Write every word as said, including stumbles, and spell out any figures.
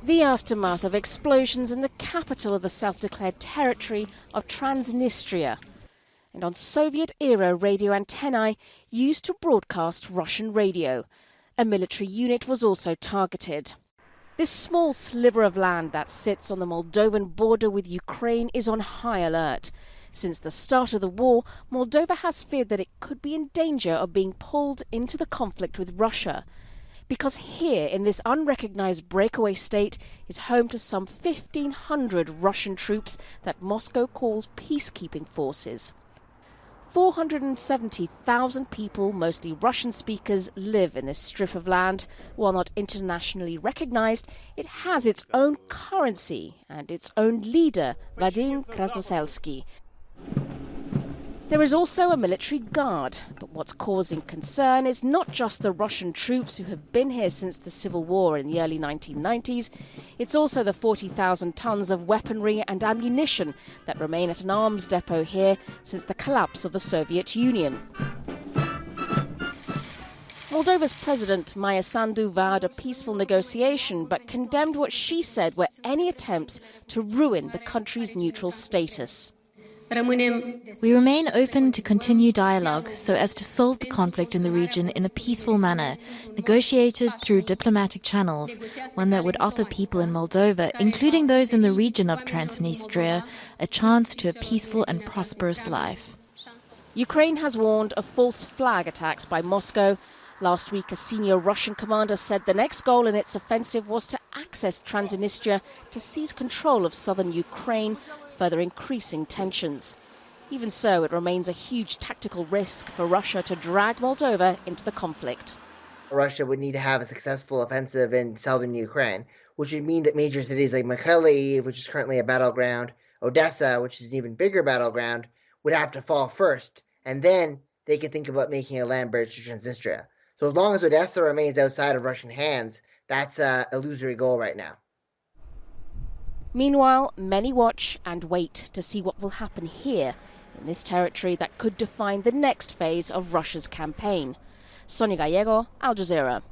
The aftermath of explosions in the capital of the self-declared territory of Transnistria, and on Soviet-era radio antennae used to broadcast Russian radio. A military unit was also targeted. This small sliver of land that sits on the Moldovan border with Ukraine is on high alert. Since the start of the war, Moldova has feared that it could be in danger of being pulled into the conflict with Russia. Because here, in this unrecognized breakaway state, is home to some fifteen hundred Russian troops that Moscow calls peacekeeping forces. four hundred seventy thousand people, mostly Russian speakers, live in this strip of land. While not internationally recognized, it has its own currency and its own leader, Vadim Krasnoselsky. There is also a military guard, but what's causing concern is not just the Russian troops who have been here since the civil war in the early nineteen nineties, it's also the forty thousand tons of weaponry and ammunition that remain at an arms depot here since the collapse of the Soviet Union. Moldova's president, Maia Sandu, vowed a peaceful negotiation but condemned what she said were any attempts to ruin the country's neutral status. We remain open to continue dialogue so as to solve the conflict in the region in a peaceful manner, negotiated through diplomatic channels, one that would offer people in Moldova, including those in the region of Transnistria, a chance to a peaceful and prosperous life. Ukraine has warned of false flag attacks by Moscow. Last week, a senior Russian commander said the next goal in its offensive was to access Transnistria to seize control of southern Ukraine, further increasing tensions. Even so, it remains a huge tactical risk for Russia to drag Moldova into the conflict. Russia would need to have a successful offensive in southern Ukraine, which would mean that major cities like Mykolaiv, which is currently a battleground, Odessa, which is an even bigger battleground, would have to fall first, and then they could think about making a land bridge to Transnistria. So as long as Odessa remains outside of Russian hands, that's an illusory goal right now. Meanwhile, many watch and wait to see what will happen here, in this territory that could define the next phase of Russia's campaign. Sonia Gallego, Al Jazeera.